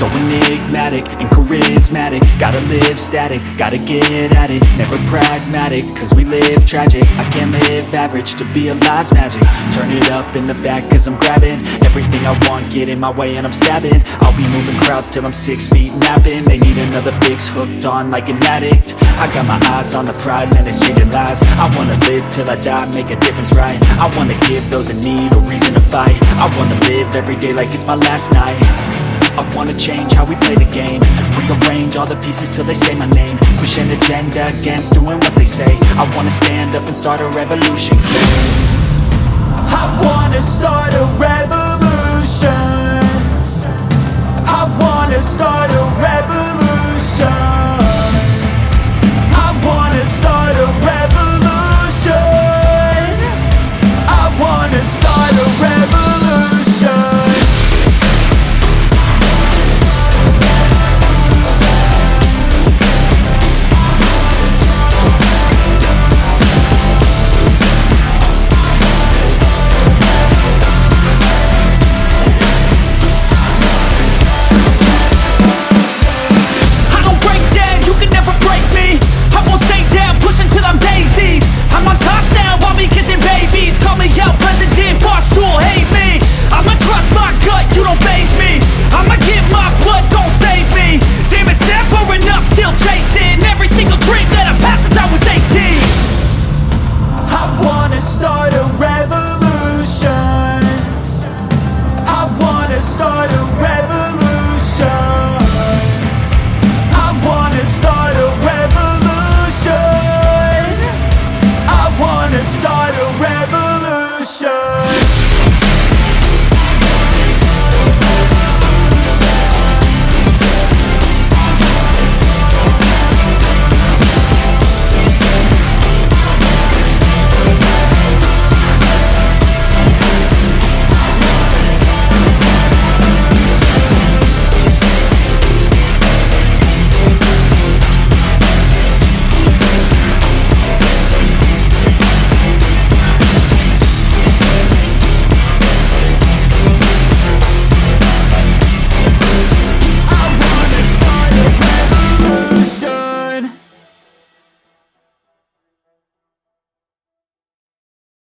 So enigmatic and charismatic, gotta live static, gotta get at it, never pragmatic, cause we live tragic. I can't live average, to be alive's magic. Turn it up in the back cause I'm grabbing everything I want, get in my way and I'm stabbing. I'll be moving crowds till I'm 6 feet napping. They need another fix, hooked on like an addict. I got my eyes on the prize and it's changing lives. I wanna live till I die, make a difference, right? I wanna give those in need a reason to fight. I wanna live every day like it's my last night. I wanna change how we play the game, rearrange all the pieces till they say my name, push an agenda against doing what they say. I wanna stand up and start a revolution. I wanna start a revolution. I wanna start a revolution.